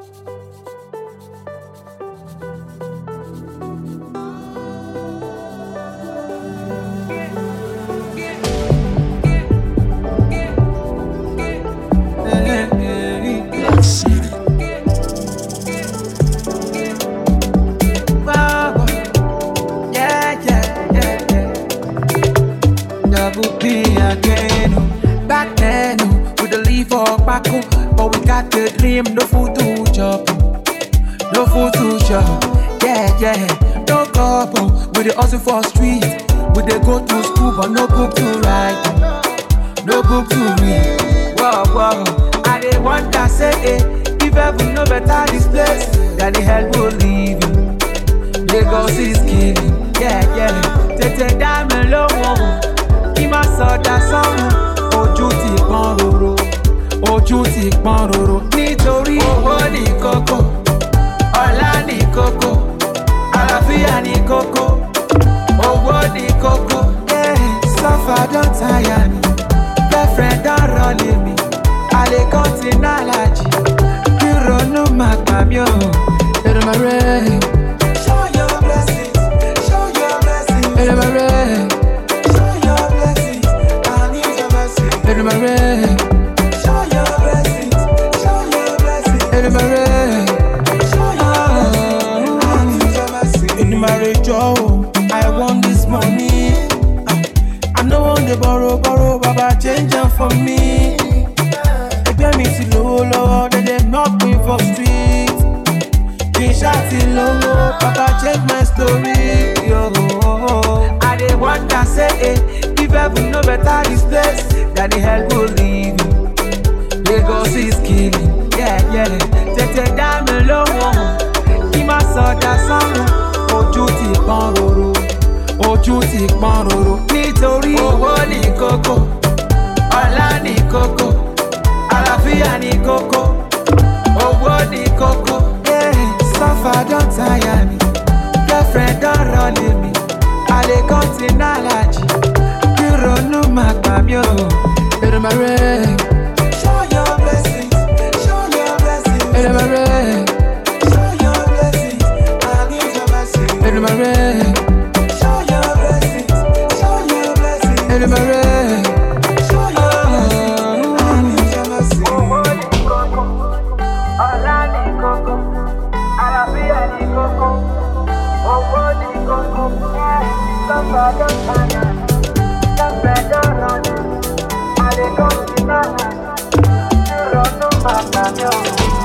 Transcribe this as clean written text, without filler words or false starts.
Back then, we the leave for Paco, but we got the dream, no food to chop, no food to chop. Yeah, no couple, we the hustle for street, we the go to school, but no book to write, no book to read. Whoa, I dey wonder say, if ever no better this place, that the hell will leave you. Lagos is killing, yeah. Tete dame lowo. Ima soda sọ́run, ojú ti pọ́n roro, nítorí owó ní kókó, ọlá ní kókó, àlàáfíà ní kókó, owó ní kókó. Suffer don tire me, girlfriend don rọlé mi, àlè kan ti ná lájì, kí ronú má pa mí o. Èdèmàrè, show your blessings, Èdèmàrè. Show your blessings, I want this money. I no want to borrow, Baba change them for me. They pay me to low, then they knock me for street. King Shotty low, Baba change my story. Yo, I dey wonder say, if ever no better this place, that the hell will leave you. Lagos is killing, yeah. Tete dame lowo, Ima soda sọ́run, ojú ti pọ́n roro, nítorí owó ní kókó, ọlá ní kókó, àlàáfíà ní kókó, owó ní kókó. Suffer don tire me, girlfriend don rọlé mi, àlè kan ti ná lájì, kí ronú má pa mí o. Èdèmàrè, show your blessings, Èdèmàrè, show your blessings, I need your blessings. Èdèmàrè, show your blessings, Èdèmàrè, show your blessings, I need your blessings. Owó ní kókó, ọlá ní kókó, àlàáfíà ní kókó, owó ní kókó. Suffer don tire me, girlfriend don rọlé mi, àlè kan ti ná lájì, kí ronú má pa mí o.